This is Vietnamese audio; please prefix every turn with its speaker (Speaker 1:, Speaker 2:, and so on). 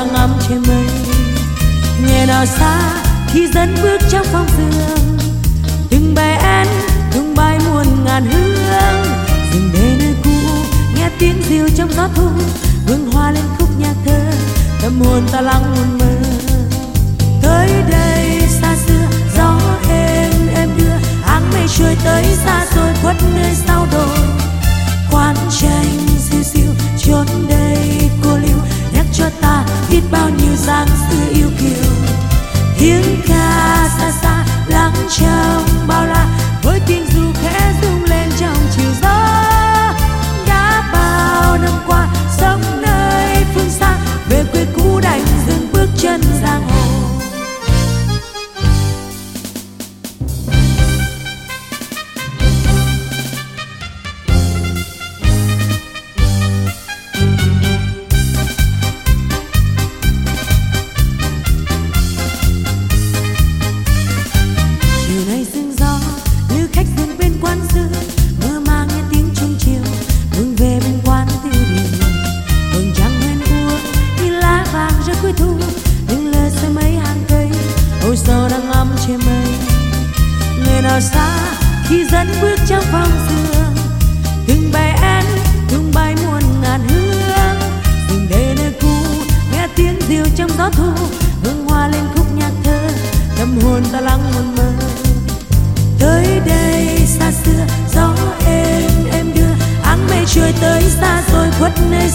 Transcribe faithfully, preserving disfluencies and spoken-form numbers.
Speaker 1: đang ngắm trên mây. Nghe nào xa khi dẫn bước trong phòng giường, từng bài én tung bay muôn ngàn hương. Dừng để nơi cũ nghe tiếng diều trong gió thu, hương hoa lên khúc nhạc thơ, tâm hồn ta lắng muôn mơ. Tới đây xa xưa gió êm êm đưa, áng mây trôi tới xa rồi khuất nơi sau đồi. Quan tranh siêu siêu chốn đây cô liêu, nhắc cho ta biết bao nhiêu dáng xưa yêu kiều. Tiếng ca xa xa lắng trong bao la, với tiếng ru khẽ rung lên trong chiều gió. Đã bao năm qua sống nơi phương xa, về quê cũ đành dừng bước chân giang hồ. Xa khi dẫn bước trong phòng giường, từng bài én tung bay muôn ngàn hương. Dừng để nơi cũ nghe tiếng diều trong gió thu, hương hoa lên khúc nhạc thơ, tâm hồn ta lắng muôn mơ. Tới đây xa xưa gió êm êm đưa, áng mây trôi tới xa rồi khuất nơi